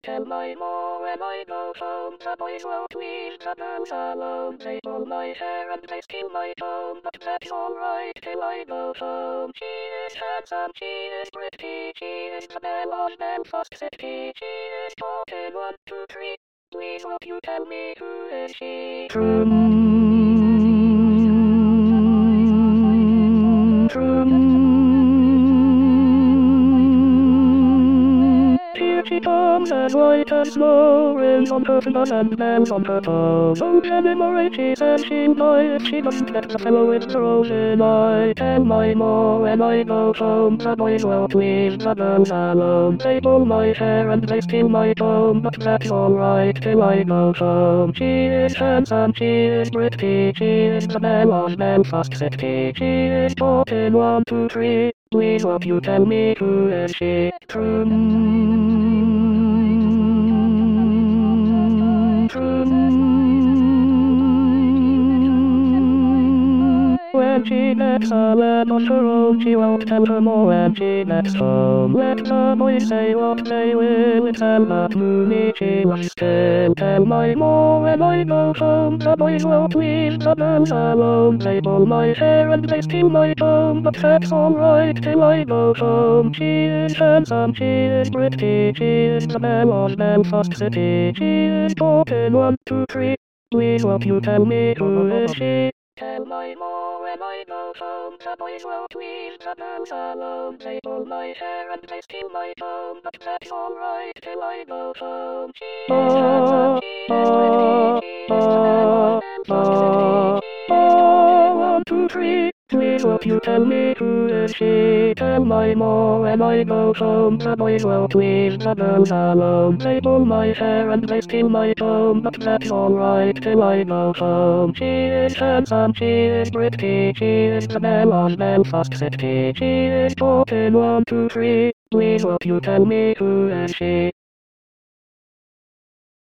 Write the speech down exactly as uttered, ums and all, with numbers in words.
Tell my mom when I go home, the boys won't leave the girls alone. They pull my hair and they steal my comb, but that's alright till I go home. She is handsome, she is pretty, she is the belle of Belfast City. She is talking one, two, three. Please won't you tell me who is she? Trum, trum. Here she comes as white as snow, rings on her fingers and bells on her toes. Oh, Gemma, she says she'll die if she doesn't get the fellow with the rosy eye. Tell my ma when I go home, the boys won't leave the girls alone. They pull my hair and they steal my comb, but that's alright till I go home. She is handsome, she is pretty, she is the belle of Belfast City. She is talking one, two, three. Please won't you tell me who is she? Trum, trum. When she gets a lad on her own, she won't tell her more when she gets home. Let the boys say what they will, tell that Mooney she was still. Tell my mom when I go home, the boys won't leave the girls alone. They pull my hair and they steal my comb, but that's alright till I go home. She is handsome, she is pretty, she is the belle of Belfast City. She is talking one, two, three. Please won't you tell me who is she? Tell my mom when I go home, the boys won't leave the girls alone. They pull my hair and they steal my comb, but that's alright till I go home. She is handsome, she is pretty, she is the belle of Belfast City. She is talking one, two, three. Please won't you tell me who is she? Tell my mom when I go home, the boys won't leave the girls alone. They pull my hair and they steal my comb, but that's alright till I go home. She is handsome, she is pretty, she is the belle of Belfast City. She is talking one, two, three. Please won't you tell me who is she?